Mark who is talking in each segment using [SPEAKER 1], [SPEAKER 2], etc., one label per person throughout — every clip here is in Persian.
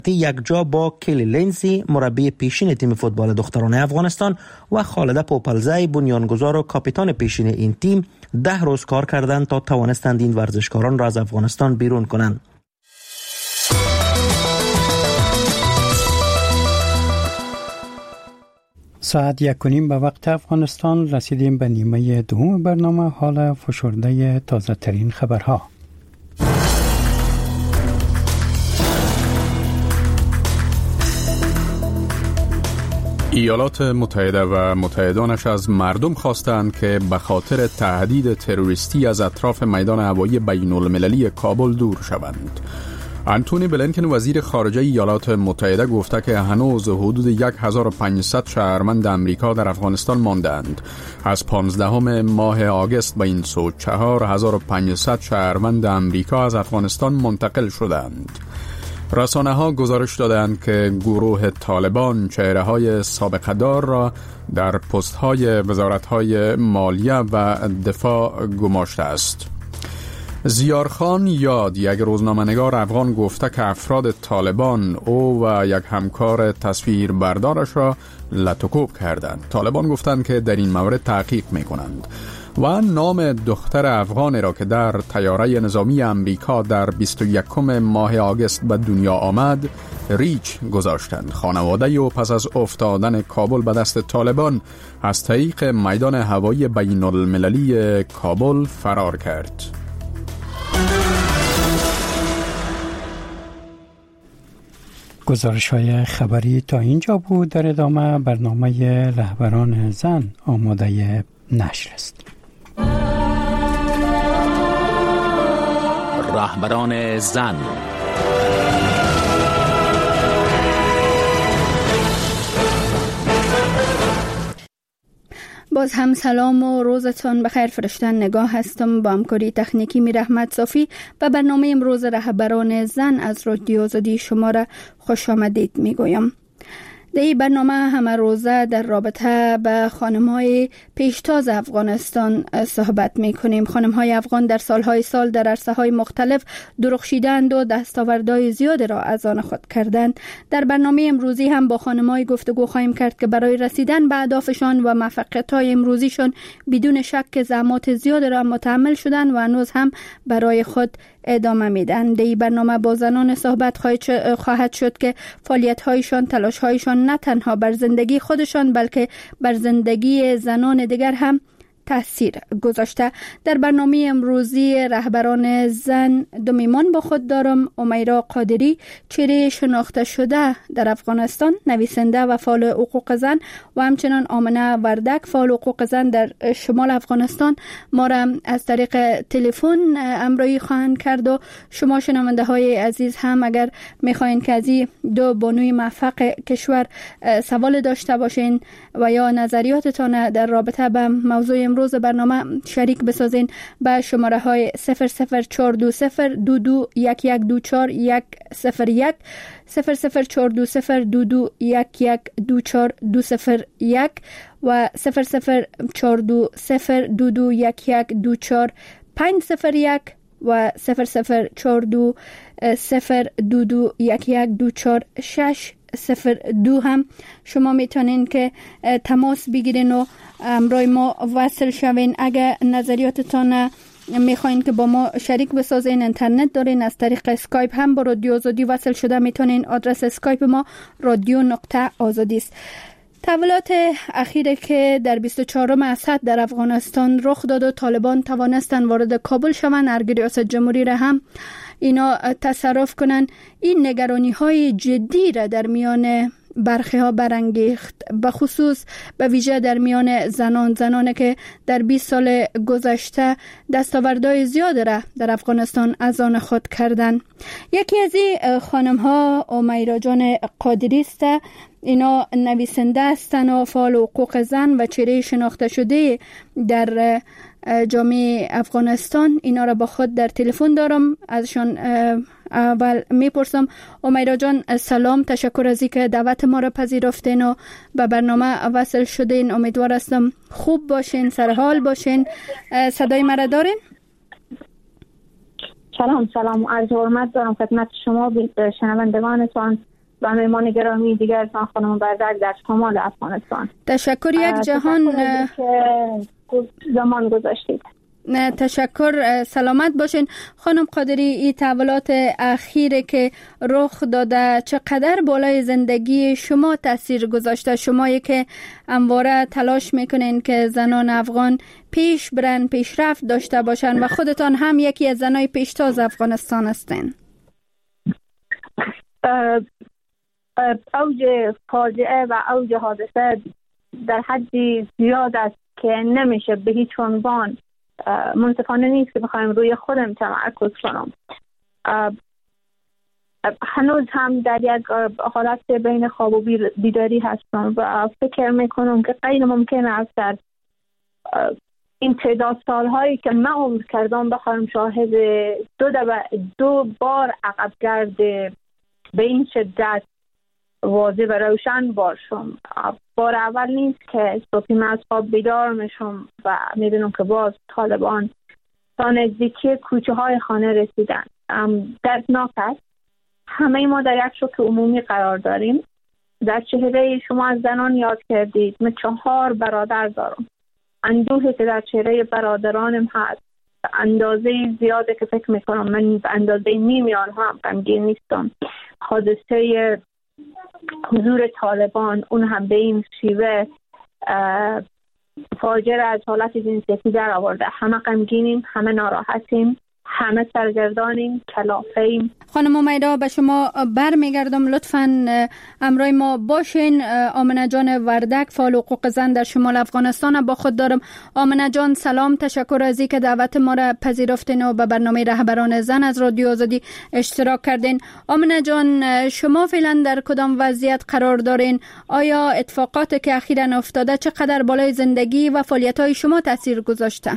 [SPEAKER 1] یک جا با کلی لنسی مربی پیشین تیم فوتبال دختران افغانستان و خالده پوپلزی بنیانگذار و کاپیتان پیشین این تیم 10 روز کار کردند تا توانستند این ورزشکاران را از افغانستان بیرون کنند.
[SPEAKER 2] ساعت 1:30 به وقت افغانستان رسیدیم به نیمه دوم برنامه. حال فشرده تازه ترین خبرها.
[SPEAKER 3] ایالات متحده و متحدانش از مردم خواستند که به خاطر تهدید تروریستی از اطراف میدان هوایی بین المللی کابل دور شوند. انتونی بلینکن وزیر خارجه ایالات متحده گفته که هنوز حدود 1500 شهروند امریکا در افغانستان ماندند. از 15 ماه آگوست به این سو 4500 شهروند امریکا از افغانستان منتقل شدند. رسانه ها گزارش دادند که گروه طالبان چهره های سابقه دار را در پست های وزارت های مالیه و دفاع گماشته است. زیارخان یاد، یک روزنامه‌نگار افغان، گفته که افراد طالبان او و یک همکار تصویر بردارش را لطوکوب کردند. طالبان گفتند که در این مورد تحقیق می‌کنند و نام دختر افغانی را که در طیاره نظامی امریکا در 21 ماه آگوست به دنیا آمد ریچ گذاشتند. خانواده او پس از افتادن کابل به دست طالبان از طریق میدان هوایی بین المللی کابل فرار کرد.
[SPEAKER 2] گزارش‌های خبری تا اینجا بود. در ادامه برنامه رهبران زن آماده نشر است.
[SPEAKER 4] رهبران زن.
[SPEAKER 5] باز هم سلام و روزتان بخیر. فرشتن نگاه هستم با همکاری تکنیکی میر احمد صافی و برنامه امروز رهبران زن از رادیو آزادی شما را خوش آمدید میگویم. در این برنامه همه روزه در رابطه به خانم‌های پیشتاز افغانستان صحبت می‌کنیم. خانم‌های افغان در سال‌های سال در عرصه‌های مختلف درخشیدند و دستاوردهای زیاد را از آن خود کردند. در برنامه امروزی هم با خانم‌های گفتگو خواهیم کرد که برای رسیدن به اهدافشان و موفقیت‌های امروزیشان بدون شک زحمات زیاد را متحمل شدند و هنوز هم برای خود ادامه میدن. در این برنامه با زنان صحبت خواهد شد که فعالیت‌هایشان، تلاش‌هایشان نه تنها بر زندگی خودشان بلکه بر زندگی زنان دیگر هم تأثیر گذاشته. در برنامه امروزی رهبران زن دو میهمان با خود دارم. امیرا قادری، چهره شناخته شده در افغانستان، نویسنده و فعال حقوق زن، و همچنان آمنه وردک، فعال حقوق زن در شمال افغانستان ما را از طریق تلفن همراهی خواهند کرد. و شما شنونده های عزیز هم اگر میخواین که از این دو بانوی موفق کشور سوال داشته باشین و یا نظریاتتان در رابطه به موضوع امروز برنامه شریک بسازین به شماره های 004202211240101 0042022112421 و 004202211240501 و 004202211240602 هم شما میتونین که تماس بگیرین و امروی ما وصل شوین. اگر نظریاتتان میخواین که با ما شریک بسازین، اینترنت دارین، از طریق اسکایپ هم با رادیو آزادی وصل شده میتونین. آدرس اسکایپ ما رادیو.آزادی است. تحولات اخیره که در 24 اسد در افغانستان رخ داد و طالبان توانستن وارد کابل شوند، ارگ ریاست جمهوری را هم اینا تصرف کنن، این نگرانی های جدی را در میان برخی ها برانگیخت، به خصوص به ویژه در میان زنانی که در 20 سال گذشته دستاوردهای زیاد را در افغانستان از آن خود کردن. یکی از این خانم ها امیرا جان قادری است. اینا نویسنده هستن و فعال حقوق زن و چهره شناخته شده در جامعه افغانستان. اینا را با خود در تلفن دارم. ازشان اول میپرسم. امیرا جان سلام، تشکر از اینکه دعوت ما را پذیرفتین و به برنامه وصل شدین. امیدوار هستم خوب باشین، سرحال باشین. صدای مرا دارین؟
[SPEAKER 6] سلام، عرض حرمت دارم خدمت شما شنوندگانتان
[SPEAKER 4] و مهمان گرامی دیگر از خانم بردک در شمال افغانستان.
[SPEAKER 5] تشکر یک جهان
[SPEAKER 4] که زمان گذاشتید.
[SPEAKER 5] تشکر، سلامت باشین. خانم قادری، این تحولات اخیره که رخ داده چقدر بالای زندگی شما تاثیر گذاشته؟ شمایی که همواره تلاش میکنین که زنان افغان پیش برن، پیشرفت داشته باشن و خودتان هم یکی از زنای پیشتاز افغانستان هستین.
[SPEAKER 4] اوج فاجعه و اوج حادثه در حدی زیاد است که نمیشه به هیچ عنوان منصفانه نیست که بخوایم روی خودم تمرکز کنم. هنوز هم در یک حالت بین خواب و بیداری هستم و فکر میکنم که غیر ممکن است در این تعداد سالهایی که من عمر کردم بخوایم شاهد دو بار عقبگرد به این شدت واضح و روشن باشم. بار اول نیست که صبحی من از خواب بیدار میشم و میبینم که باز طالبان تا نزدیکی کوچه های خانه رسیدن. دردناک است. همه ما در یک شوک عمومی قرار داریم. در چهره شما از زنان یاد کردید. من 4 برادر دارم. اندوهی که در چهره برادرانم هست اندازه زیاده که فکر میکنم من به اندازه نیمی آنها هم غمگین نیستم. حادثه حضور طالبان اون هم به این شیوه فاجعه از حالت جنسیتی در آورده. همه غمگینیم، همه ناراحتیم، همه سرگردانیم، کلافه‌ایم.
[SPEAKER 5] خانم امیدا، به شما برمیگردم. لطفاً همراه ما باشین. آمنه جان وردک، فعال حقوق زن در شمال افغانستان با خود دارم. آمنه جان سلام، تشکر از اینکه دعوت ما را پذیرفتین و به برنامه رهبران زن از رادیو آزادی اشتراک کردین. آمنه جان، شما فعلا در کدام وضعیت قرار دارین؟ آیا اتفاقاتی که اخیراً افتاده چقدر بالای زندگی و فعالیت‌های شما تاثیر گذاشته؟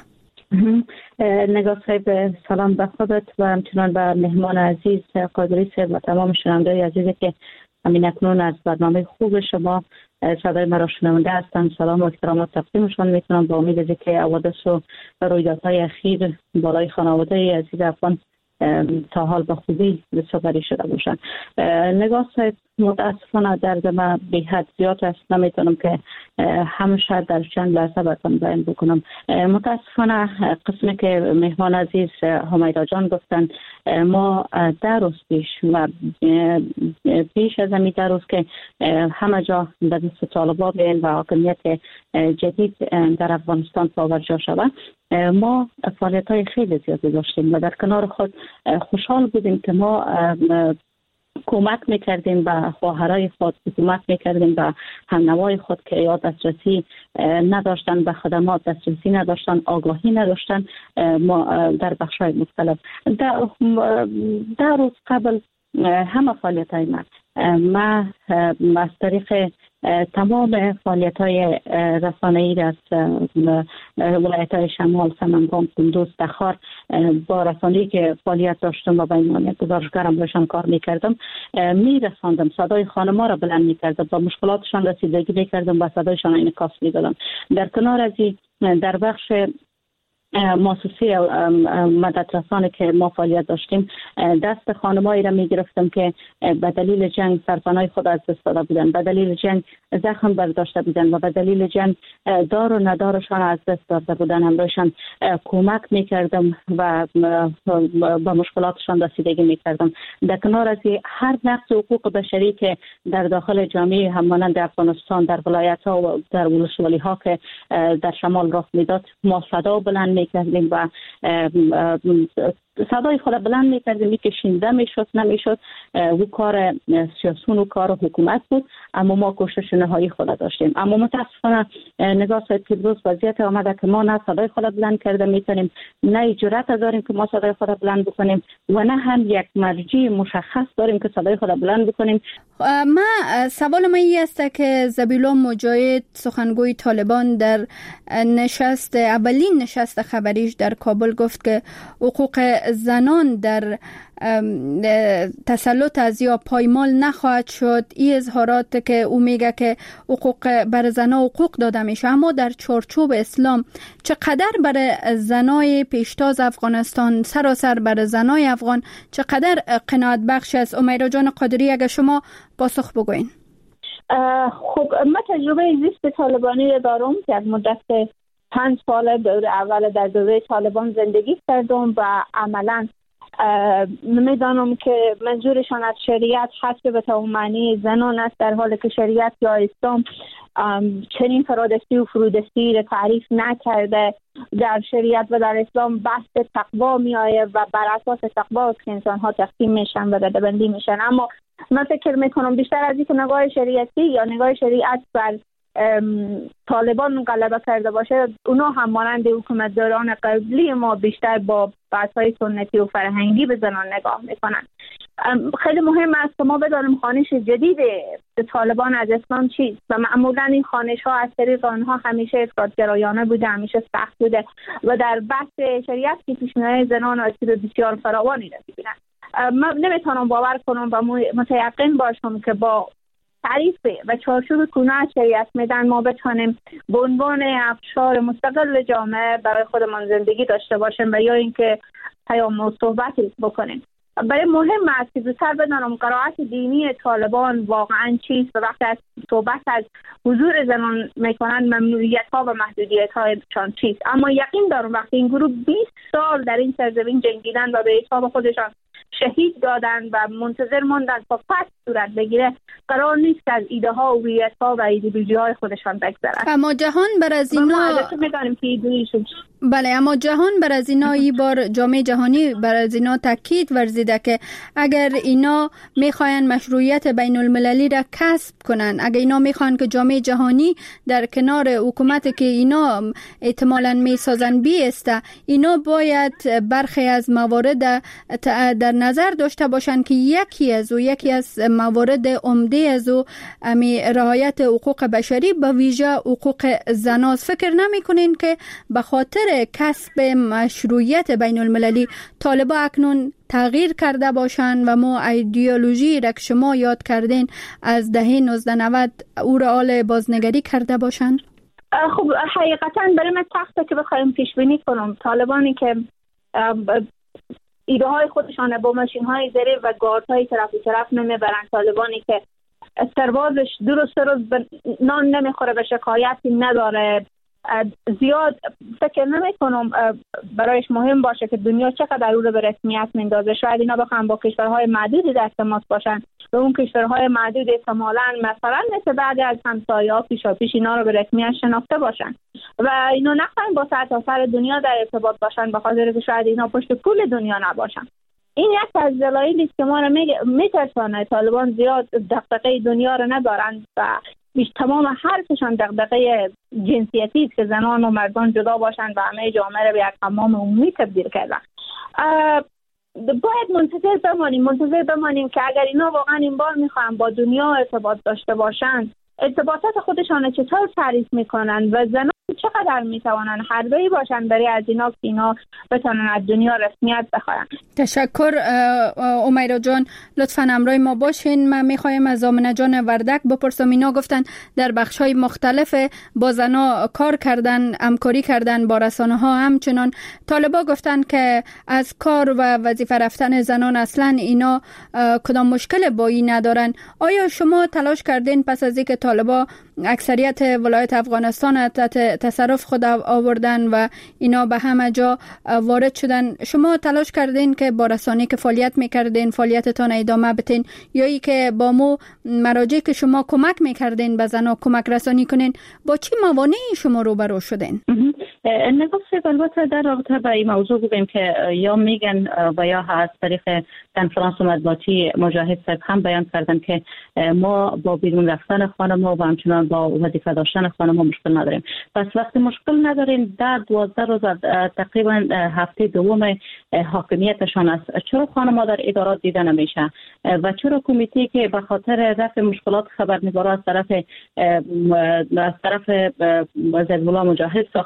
[SPEAKER 6] نگاه صاحب، سلام به خودت و همچنان به مهمان عزیز قادری صاحب و تمام شنونده‌های عزیزی که همین اکنون از برنامه خوب شما صدای مرا شنونده هستند. سلام و احترامات تقدیمشان میکنم با امید از که حوادث و رویدادهای اخیر بالای خانواده عزیز افغان تا حال به خوبی سپری شده باشند. نگاه صاحب، متاسفانه درد من به حد زیاد است. نمیتونم که همیشه در چند لحظه براتون بیان بکنم. متاسفانه قسمی که مهمان عزیز همیدا جان گفتن، ما 10 روز پیش و پیش از همین 10 روز که همه جا به دست طالبان و حاکمیت جدید در افغانستان پابرجا شود، ما فعالیت‌های خیلی زیادی داشتیم و در کنار خود خوشحال بودیم که ما کمک میکردیم به خواهرای خود، کمک میکردیم به همنوای خود که یا دسترسی نداشتن به خدمات، دسترسی نداشتن، آگاهی نداشتن. ما در بخش‌های مختلف 10 روز قبل همه فعالیت‌های من از طریق تمام فعالیت‌های رسانه‌ای از ولایت‌های شمال، سمنگان، کندوز، تخار با رسانه‌ای که فعالیت داشتم و به عنوان گزارشگرم روشن کار می‌کردم می‌رساندم، صدای خانم‌ها را بلند می‌کردم، با مشکلاتشان رسیدگی می‌کردم و صدایشان انعکاس می‌دادم. در کنار از این در بخش مؤسسه مدد رسانه که ما فعالیت داشتیم، دست خانمایی را می گرفتم که به دلیل جنگ سرپناه خود از دست داده بودند، به دلیل جنگ زخم برداشته بودند و به دلیل جنگ دار و ندارشان از دست داده بودند. همراهشان کمک می کردم و به مشکلاتشان رسیدگی می کردم. در کنار از هر نقض حقوق بشری که در داخل جامعه همانند افغانستان در ولایت ها و در ولسوالی ها که در شمال رخ میداد، ما صدا بلند کردیم و صدای خود بلند میکردیم که شنیده میشد نمیشد. او کار سیاسون و کار حکومت بود، اما ما کوشش نهایی خود داشتیم. اما متاسفانه نگاه صاحب که روز وضعیت آمده که ما نه صدای خود بلند کرده میتونیم، نه جرأت داریم که ما صدای خود بلند بکنیم و نه هم یک مرجع مشخص داریم که صدای خود بلند بکنیم.
[SPEAKER 5] سوال من این است که ذبیحالله مجاهد، سخنگوی طالبان، در اولین نشست خبریش در کابل گفت که حقوق زنان در تسلط از یا پایمال نخواهد شد. این اظهارات که او میگه که حقوق بر زنان حقوق داده میشه، اما در چارچوب اسلام چقدر برای زنای پیشتاز افغانستان، سراسر برای زنای افغان چقدر قناعت بخش است؟ امیرا جان قادری اگر شما پاسخ بگوین.
[SPEAKER 4] خب من تجربه زیست طالبانی دارم که از مدت 5 سال دوره اول در دوره طالبان زندگی کردم و عملا میدانم که منظورشان از شریعت حسب به تومانی زنان است، در حالی که شریعت یا اسلام چنین فرادستی و فرودستی را تعریف نکرده. در شریعت و در اسلام بحث تقوا می آید و بر اساس تقوا است که انسان ها تقسیم میشن و ردبندی میشن. اما من فکر میکنم بیشتر از اینکه نگاه شریعتی یا نگاه شریعت بر طالبان غلبه کرده باشه، اونا هم مانند حکومتداران قبلی ما بیشتر با بحث‌های سنتی و فرهنگی به زنان نگاه میکنن. خیلی مهم است که ما بدانیم خوانش جدید طالبان از اسلام چیست و معمولا این خوانش ها از طریق آنها همیشه افراط‌گرایانه بوده، همیشه سخت بوده و در بحث شریعت که پیشنهاد زنان آسیب بسیار فراوانی را می‌بینند. من نمیتونم باور کنم و متیقن باشم که با تعریف و چارچوب کنه شریعت میدن ما بتونیم به عنوان افشار مستقل جامعه برای خودمان زندگی داشته باشیم و یا اینکه پیام و صحبت بکنیم. برای مهم است که زودتر بدانم قرائت دینی طالبان واقعا چیست و وقتی از صحبت از حضور زنان میکنن ممنوعیت ها و محدودیت هایشان چیست. اما یقین دارم وقتی این گروه 20 سال در این سرزمین جنگیدن و به حساب خودشان شهید دادن و منتظر موندن تا فتح صورت بگیره، قرار نیست از ایده ها و هویت ها و ایدئولوژی های خودشان بگذرن.
[SPEAKER 5] اما جهان بر از اینا بله، اما جهان بر از اینا این بار جامعه جهانی بر از اینا تاکید ورزیده که اگر اینا میخواین مشروعیت بین المللی را کسب کنن، اگر اینا میخوان که جامعه جهانی در کنار حکومتی که اینا احتمالاً میسازن بیسته، اینا باید برخی از موارد در نظر داشته باشن که یکی از موارد عمده از رعایت حقوق بشری به ویژه حقوق زنان. فکر نمی‌کنین که به خاطر کسب مشروعیت بین المللی طالبا اکنون تغییر کرده باشن و ما ایدئولوژی را که شما یاد کردین از دهه 1990 او را حال بازنگری کرده باشن؟
[SPEAKER 4] خب حقیقتا برای من سخته که بخوایم پیش بینی کنم. طالبانی که ایده های خودشان با ماشین های زره و گارد های طرف نمیبرن، طالبانی که سربازش درست نان نمیخوره و شکایتی نداره، زیاد فکر نمی کنم برایش مهم باشه که دنیا چقدر او رو به رسمیت میندازه. شاید اینا بخوام با کشورهای معدودی در تماس باشن و اون کشورهای معدود احتمالاً مثلا مثل بعضی از همسایه‌ها پیشاپیش اینا رو به رسمیت شناخته باشن و اینا نخواهیم با سرتاسر دنیا در ارتباط باشن به خاطر که شاید اینا پشت پول دنیا نباشن. این یک از دلایلی است که ما رو میترسانه. طالبان زیاد دغدغه دنیا رو ندارن و تمام حرفشان دغدغه جنسیتی است که زنان و مردان جدا باشن و همه جامعه رو به یک حمام عمومی تبدیل کردن. باید منتظر بمانیم که اگر اینا واقعا این بار میخوان با دنیا ارتباط داشته باشن، ارتباطات خودشان چطور تعریف میکنن و زنان چقدر میتوانن حربه‌ای باشن برای از اینا که اینا بتونن از دنیا رسمیت بخواین.
[SPEAKER 5] تشکر امیرا جان، لطفاً همراه ما باشین. من میخوایم از آمنه جان وردک بپرسم. اینا گفتن در بخش‌های مختلف با زنا کار کردن، همکاری کردن با رسانه‌ها. همچنان طالبا گفتن که از کار و وظیفه رفتن زنان اصلاً اینا کدام مشکل با این ندارن. آیا شما تلاش کردین پس از اینکه طالبا اکثریت ولایت افغانستان تحت تصرف خود آوردن و اینا به همه جا وارد شدن، شما تلاش کردین که با رسانه‌ای که فعالیت میکردین فعالیتتان ادامه بدین یا ای که با مو مراجعی که شما کمک میکردین به زنها کمک رسانی کنین؟ با چه موانعی شما روبرو شدین؟
[SPEAKER 6] نگاه البته در رابطه با این موضوع بگیم که یا میگن و یا از طریق کنفرانس مطبوعاتی مجاهد صاحب هم بیان کردن که ما با بیرون رفتن خانم و همچنان با وظیفه داشتن خانم مشکل نداریم. پس وقتی مشکل نداریم در 12 روز تقریبا هفته دوم حاکمیتشان است، چرا خانم‌ها در ادارات دیده نمیشه و چرا کمیته که به خاطر رفع مشکلات خبرنگارا از طرف ضد الله مجاهد ساخته شد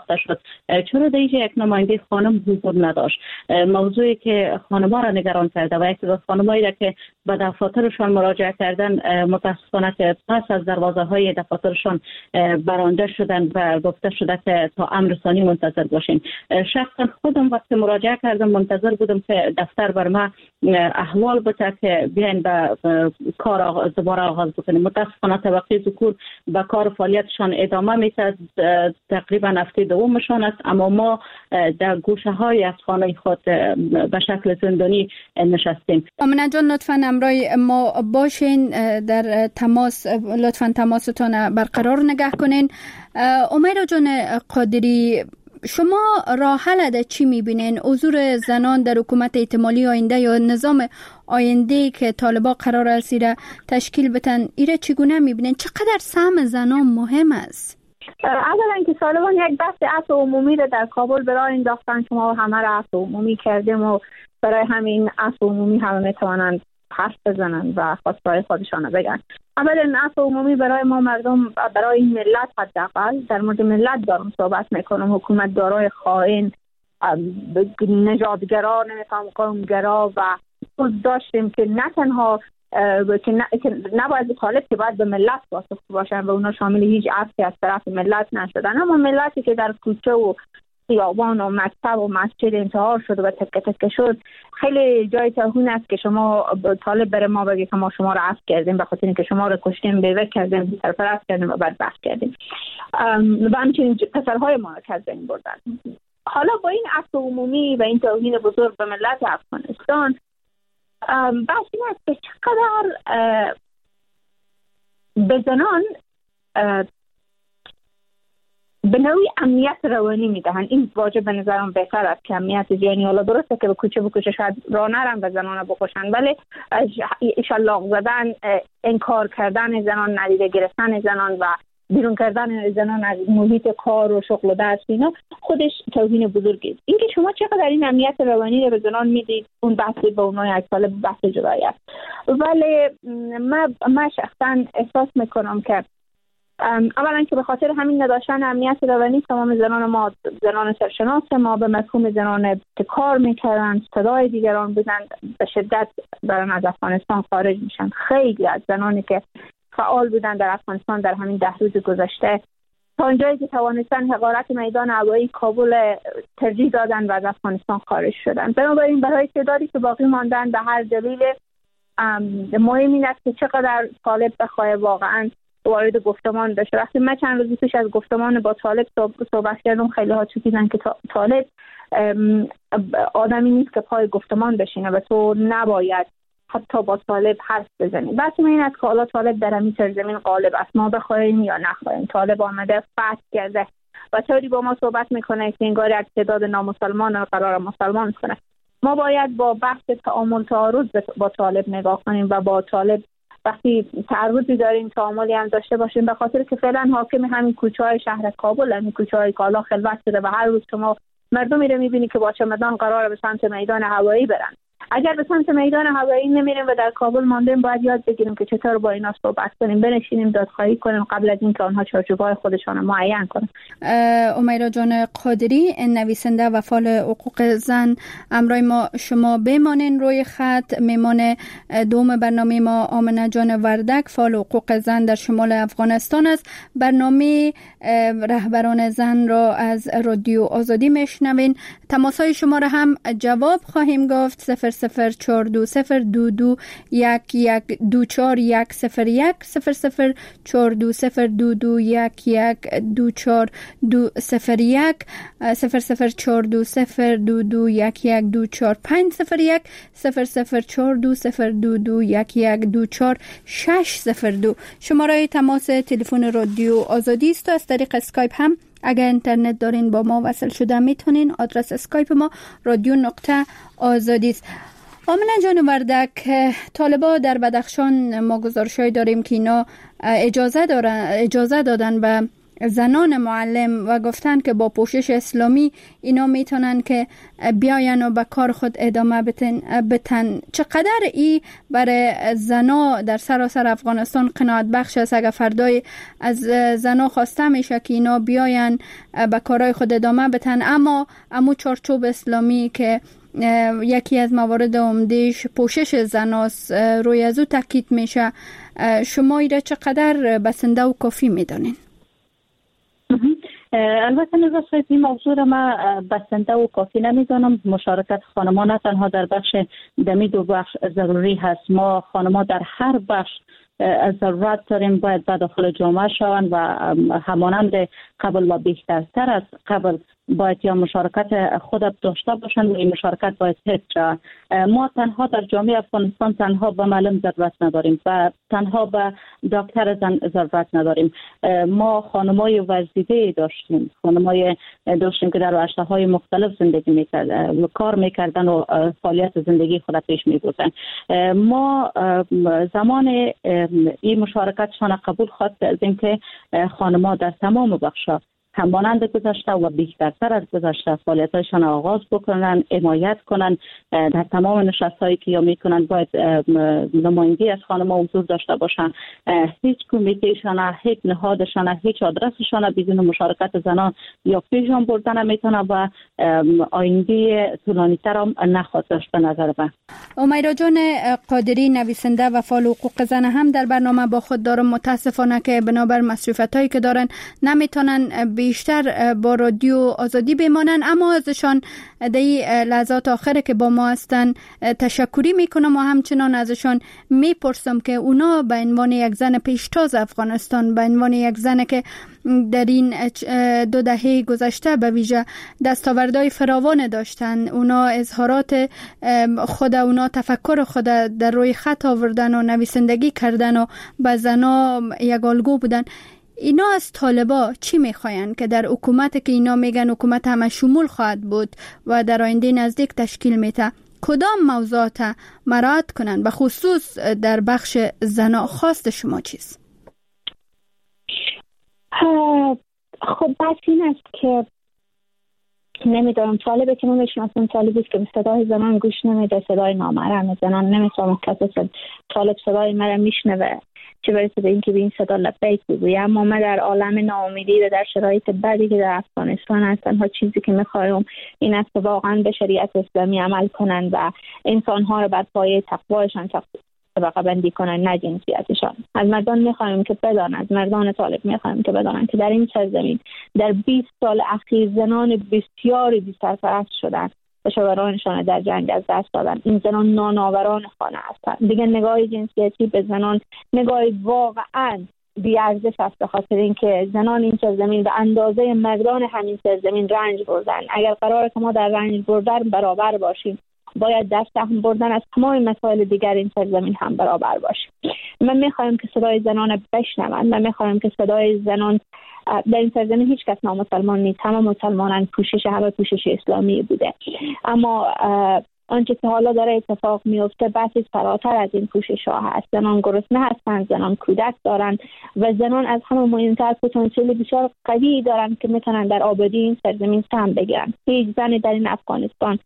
[SPEAKER 6] چرا در اینجا یک نماینده خانم حضور نداشت؟ موضوعی که خانم‌ها را نگران کرده و یک از خانمایی را که به دفاترشان مراجعه کردن متاسفانه که پس از دروازه‌های دفاترشان برانده شدن و گفته شده که تا امر ثانی منتظر باشین. شخصا خودم وقتی مراجعه کردم منتظر بودم که دفتر بر ما احوال بده که بیاین به کار دوباره آغاز بکنیم. متاسفانه طبقه ذکور به کار فعالیتشان ادامه میده، تقریبا هفته دومشان است، اما ما در گوشه های از خانه خود به شکل زندانی نشستیم.
[SPEAKER 5] آمنه جان لطفاً همراه ما باشین، در تماس لطفاً تماستان برقرار نگه کنین. امیرا جان قادری، شما راه حل در چی میبینین؟ حضور زنان در حکومت احتمالی آینده یا نظام آینده که طالبان قرار است را تشکیل بدن، ایره چگونه میبینین؟ چقدر سهم زنان مهم است؟
[SPEAKER 4] اولا که طالبان یک بحث عفو عمومی را در کابل برای انداختن، شما همه را عفو عمومی کردیم و برای همین عفو عمومی همه میتوانند حرف بزنن و خواستهای خودشان را بگن. اولا عفو عمومی برای ما مردم، برای این ملت حداقل در مورد ملت دارم صحبت میکنم، حکومت دارای خائن، نژادگرا، نمیفهم قومگرا و خود داشتیم که نه تنها که نباید طالب که باید به ملت واسط باشن و اونا شامل هیچ عفوی از طرف ملت نشدن، اما ملتی که در کوچه و خیابان و مکتب و مسجد انتحار شد و تکه تکه شد، خیلی جای توهین است که شما طالب بر ما بگه که ما شما را عفو کردیم به خاطر اینکه شما را کشتیم، بیوه کردیم، سرپرست کردیم و بدبخت کردیم و همچنین پسرهای ما را از بین بردن. حالا با این عفو عمومی و این توهین بزرگ به ملت افغانستان، بحث این است که چقدر به زنان به نوعی امنیت روانی میدهن. این واجب به نظرم بهتر است که امنیت ذهنی. حالا درسته که به کوچه شاید راه نرن و زنان بکشن، ولی شلاق زدن، انکار کردن زنان، ندیده گرفتن زنان و بیرون کردن زنان از محیط کار و شغل و درس، اینا خودش توهین بزرگی است. اینکه شما چقدر این امنیت روانی رو به زنان میدید، اون بحثی با اونها یک سال بحث جدایی است. ولی من شخصا احساس میکنم که اولا که به خاطر همین نداشتن امنیت روانی تمام زنان ما، زنان سرشناس ما به مفهوم زنان که کار میکردن، صدای دیگران بودن، به شدت دارن از افغانستان خارج میشن. خیلی از زنانی که فعال بودن در افغانستان در همین 10 روز گذشته تا اونجایی که توانستن حقارت میدان هوایی کابل ترجیح دادن و از افغانستان خارج شدن. بنابراین برای تعدادی که باقی ماندن به هر دلیل مهم این است که چقدر طالب بخواه واقعا وارد گفتمان بشه. وقتی من چند روزی پیش از گفتمان با طالب صحبت کردم، خیلی ها چیزیدن که طالب آدمی نیست که پای گفتمان بشینه و تو نباید حتی با طالب حرف بزنیم. بس این است که حالا طالب در همین سرزمین غالب است، ما بخواهیم یا نخواهیم. طالب آمده فتح کرده و طوری با ما صحبت میکنه که انگار یک تعداد نامسلمان رو قرار مسلمان کنه. ما باید با بحث تعامل تعارض با طالب نگاه کنیم و با طالب وقتی تعرضی داریم تعاملی هم داشته باشیم، به خاطر که فعلا حاکم همین کوچه‌های شهر کابل، همین کوچه‌های کالا خلوت شده و هر روز شما مردمی رو می‌بینی که با چمدان قراره به سمت میدان هوایی برن. اگر به سمت میدان هوایی نمیریم و در کابل ماندیم، باید یاد بگیریم که چطور با اینا صحبت کنیم، بنشینیم دادخواهی کنیم قبل از اینکه آنها چارچوب‌های خودشان رو معین کنن.
[SPEAKER 5] امیرا جان قادری، نویسنده و فعال حقوق زن، همراه ما شما بمانین روی خط. میمان دوم برنامه ما آمنه جان وردک، فعال حقوق زن در شمال افغانستان است. برنامه رهبران زن را از رادیو آزادی میشنوین. تماس‌های شما را هم جواب خواهیم گفت. 00420221124 00420221124 0042022112501 0042022112602 شماره تماس تلفن رادیو آزادی است. از طریق اسکایپ هم اگر اینترنت دارین با ما وصل شده میتونین. آدرس اسکایپ ما رادیو.آزادی است. آمنه جان وردک، طالبا در بدخشان ما گزارش‌های داریم که اینا اجازه دادن و زنان معلم و گفتن که با پوشش اسلامی اینا میتونن که بیاین و به کار خود ادامه بتن. چقدر ای برای زنا در سراسر افغانستان قناعت بخش است اگر فردای از زنا خواسته میشه که اینا بیاین به کارهای خود ادامه بتن، اما چارچوب اسلامی که یکی از موارد عمدهش پوشش زناست روی از او تاکید میشه، شما ایره چقدر بسنده و کافی میدانین؟
[SPEAKER 6] البته نگاه صاحب این موضوع را ما بسنده و کافی نمیدانم. مشارکت خانم‌ها نه تنها در بخش دمی دو بخش ضروری هست، ما خانم‌ها در هر بخش ضرورت داریم باید به داخل جامعه شوند و همانند قبل و بهترتر از قبل باید یا مشارکت خود داشته باشند و این مشارکت باید حفظ شود. ما تنها در جامعه افغانستان تنها به معلم ضرورت نداریم و تنها به دکتر زن ضرورت نداریم. ما خانمای ورزیده داشتیم، خانمای داشتیم که در رشته‌های مختلف زندگی میکردن و کار میکردن و فعالیت زندگی خود پیش میبردن. ما زمان این مشارکتشان قبول خواست از اینکه خانم‌ها در تمام بخش‌ها همانند گذشته و بهترتر از گذشته فعالیت‌هایشان آغاز بکنن، حمایت کنن. در تمام نشست‌هایی که یا میکنن باید نمایندگی از خانم‌ها حضور داشته باشن. هیچ کمیته‌شان، هیچ نهادشان، هیچ آدرسشان بدون مشارکت زنان یا پیشان بردن نمیتونه و آینده طولانی‌تر هم نخواهد داشت به نظر من.
[SPEAKER 5] امیرا جان قادری، نویسنده و فعال حقوق زن هم در برنامه با خود دارم. متاسفانه که بنابر مصروفیت‌هایی که دارن نمیتونن بیشتر با رادیو آزادی بمانن، اما ازشان در لحظات آخره که با ما هستن تشکری میکنم و همچنان ازشان میپرسم که اونا به عنوان یک زن پیشتاز افغانستان، به عنوان یک زن که در این 2 دهه گذشته به ویژه دستاوردهای فراوان داشتن، اونا اظهارات خود، اونا تفکر خود در روی خط آوردن و نویسندگی کردن و به زنا یک الگو بودن. اینا از طالبا چی میخواین که در حکومت که اینا میگن حکومت همه شمول خواهد بود و در آینده نزدیک تشکیل میته، کدام موضوعات مراعات کنن؟ به خصوص در بخش زنا خواست شما چیست؟
[SPEAKER 4] خب بس این است که نمیدارم طالبه که من بشناسم طالبی است که به صدای زنان گوش نمیده، صدای نامحرم زنان نمیفهمم کسی طالب صدای مرا میشنوه، چه برسه به اینکه به این صدا لبیک بگویم. اما من در عالم ناامیدی و در شرایط بدی که در افغانستان هست، تنها چیزی که میخوایم این است که واقعا به شریعت اسلامی عمل کنن و انسانها رو بر پایه تقوایشان طبقه بندی کنن، نه جنسیتشان. از مردان میخوایم که بدانند، از مردان طالب میخوایم که بدانند که در این سرزمین در 20 سال اخیر زنان بسیاری بی سرپرست شدند و شوهرانشان در جنگ از دست دادن. این زنان نانآوران خانه هستند. دیگه نگاه جنسیتی به زنان نگاه واقعا بی‌ارزش است، به خاطر اینکه زنان این سرزمین به اندازه مردان همین سرزمین رنج بردن. اگر قراره که ما در رنج بردن برابر باشیم، باید در سهم بردن از تمام مسائل دیگر این سرزمین هم برابر باشیم. من میخوایم که صدای زنان بشنوند. من میخوایم که صدای زنان در این سرزمین هیچ کس نامسلمان نیست، همه مسلمانان، پوشش همه پوشش اسلامی بوده. اما آنچه که حالا داره اتفاق میفته بحثی فراتر از این پوشش ها هست. زنان گرسنه هستند، زنان کودک دارند و زنان از همه مهمتر پتانسیل بسیار قوی دارند که میتونن در آبادی این سرزمین سهم بگیرن. هیچ زن در این افغانستان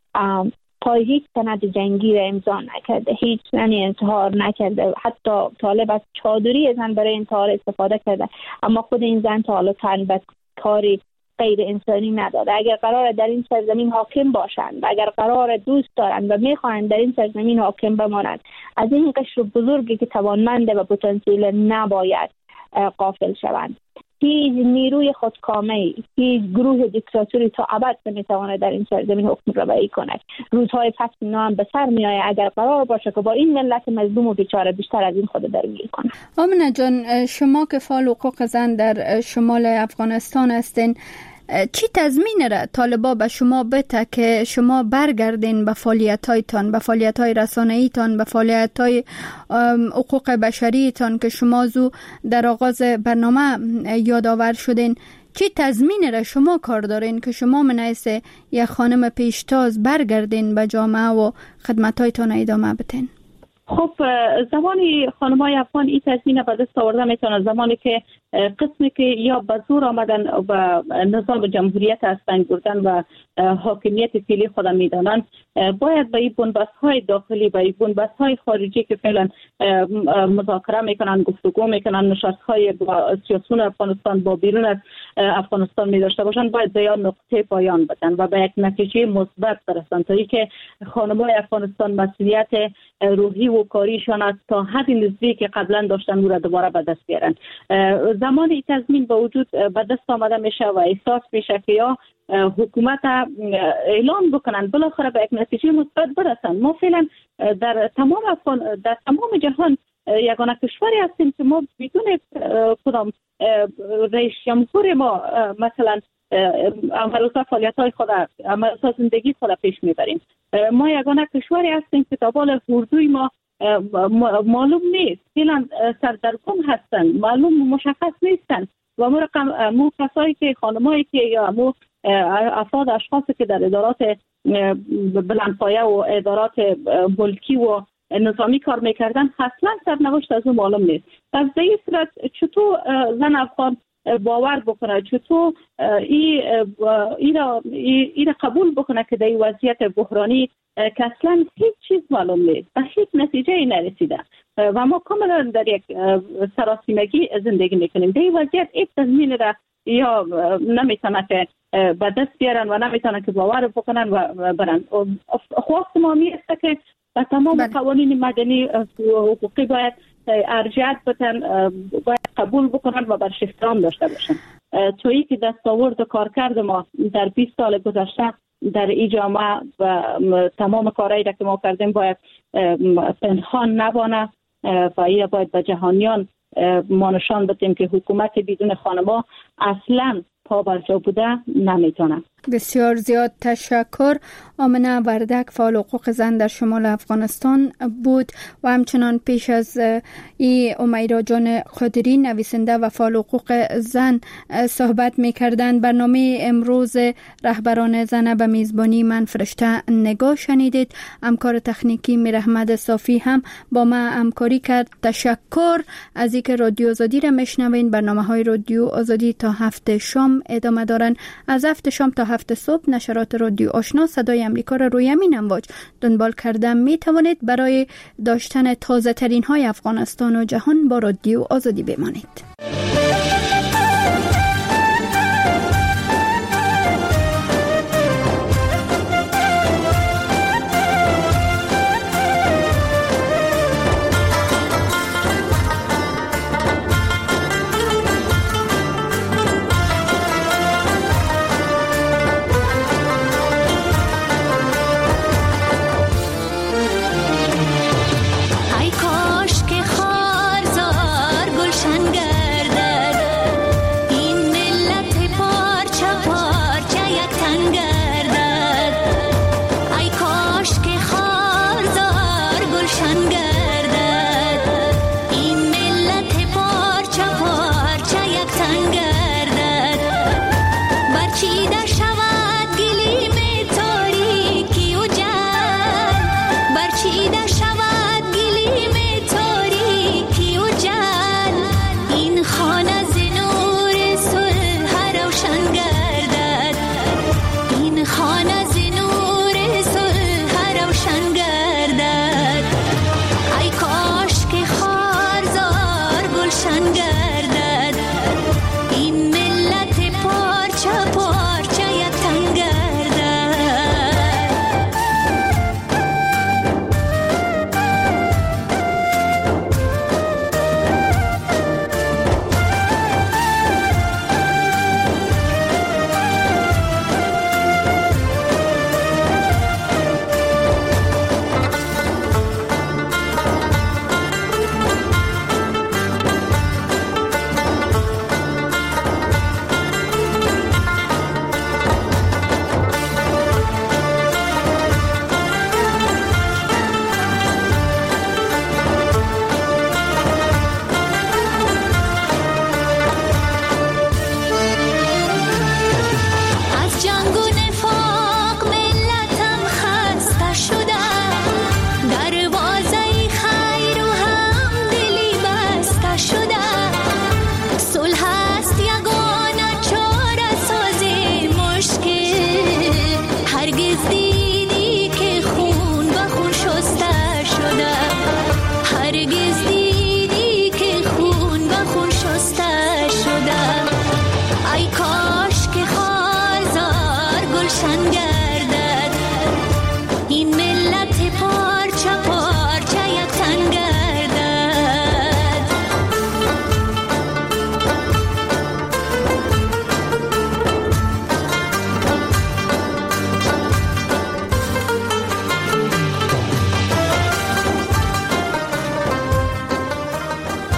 [SPEAKER 4] پای هیچ سند جنگی را امضا نکرده، هیچ زنی انتحار نکرده. حتی طالب از چادری زن برای انتحار استفاده کرده، اما خود این زن تا حالا تن به کاری غیر انسانی نداده. اگر قرار در این سرزمین حاکم باشند و اگر قرار دوست دارند و میخواهند در این سرزمین حاکم بمانند، از این قشر بزرگی که توانمنده و پتانسیل نباید غافل شوند. هیچ نیروی خودکامه‌ای، هیچ گروه دیکتاتوری تا ابد نمیتواند در این سرزمین حکم روایی کند. روزهای پس اینا هم به سر میآید اگر قرار باشه که با این ملت مظلوم و بیچاره بیشتر از این خود درگیر کنه.
[SPEAKER 5] آمنه جان، شما که فعال حقوق زن در شمال افغانستان هستین، چی تضمین را طالبا به شما بده که شما برگردین به فعالیت‌هایتان، به فعالیت‌های رسانه‌ایتان، به فعالیت‌های حقوق بشریتان که شما زو در آغاز برنامه یادآور شدین؟ چی تضمین را شما کار دارین که شما منعیس یک خانم پیشتاز برگردین به جامعه و خدمت‌هایتان ادامه بدین؟
[SPEAKER 6] خب زمانی خانم‌های افغان این تضمین به دست آورده میتونه زمانی که قسمی که یا به زور آمدن و نظام جمهوریت از سنگ بردن و حاکمیت فعلی خود میدانند، باید به این بنبست‌های داخلی و این بنبست‌های خارجی که فعلا مذاکره میکنن، گفتگو میکنن، نشست‌های با سیاسیون افغانستان با بیرون از افغانستان می‌داشته باشند، باید به نقطه پایان بدن و به یک نتیجه مثبت برسند تا اینکه خانم‌های افغانستان مسئولیت روحی و کاریشان است تا حد نسبی که قبلا داشتن رو دوباره به دست بیارن. زمانی تضمین به وجود به دست آمده میشه و احساس میشه که یا حکومت اعلام بکنن بالاخره به یک نتیجه مثبت برسن. ما فعلا در تمام جهان یگانه کشوری هستیم که ما بدون کدام رئیس جمهور ما مثلا عملوسا فعالیت‌های خود، عملوسا زندگی خود پیش میبریم. ما یگانه کشوری هستیم که تا بال اردوی ما معلوم نیست، فعلا سردرگم هستن، معلوم مشخص نیستن و مو کسایی که خانمایی که یا مو افراد اشخاصی که در ادارات بلندپایه و ادارات ملکی و نظامی کار میکردن اصلا سرنوشت از اون معلوم نیست. از این صورت چطور زن افغان باور بکنه، چطور این را قبول بکنه که در این وضعیت بحرانی که اصلا هیچ چیز معلوم نیست و هیچ نتیجه نرسیده و ما کاملا در یک سراسیمگی زندگی میکنیم. در این وضعیت این تضمین را یا نمیتونه که به دست بیارن و نمیتونه که باور بکنن و برن. خواست ما میسته که به تمام قوانین مدنی حقوقی باید ارجعیت بدن، باید قبول بکنن و برش احترام داشته باشن. تویی که دستاورد کارکرد ما در 20 سال گذشته در این جامعه و تمام کارهایی که ما کردیم باید پنهان نبانه و این باید به جهانیان ما نشان بدیم که حکومت بدون خانما اصلا پا بر جا بوده نمیتونه.
[SPEAKER 5] بسیار زیاد تشکر. آمنه وردک، فعال حقوق زن در شمال افغانستان بود و همچنان پیش از ای امیرا جان قادری، نویسنده و فعال حقوق زن صحبت می‌کردند. برنامه امروز رهبران زن به میزبانی من فرشته نگاه شنیدید. همکار تکنیکی میرحمد صافی هم با ما همکاری کرد. تشکر از اینکه رادیو آزادی را میشنوین. برنامه‌های رادیو آزادی تا 7 شام ادامه دارن. از 7 شام تا 7 صبح نشرات رادیو آشنا صدای امریکا را روی همین امواج دنبال کرده می توانید. برای داشتن تازه ترین های افغانستان و جهان با رادیو آزادی بمانید.
[SPEAKER 7] ای کاش که خارزار گلشن گردد.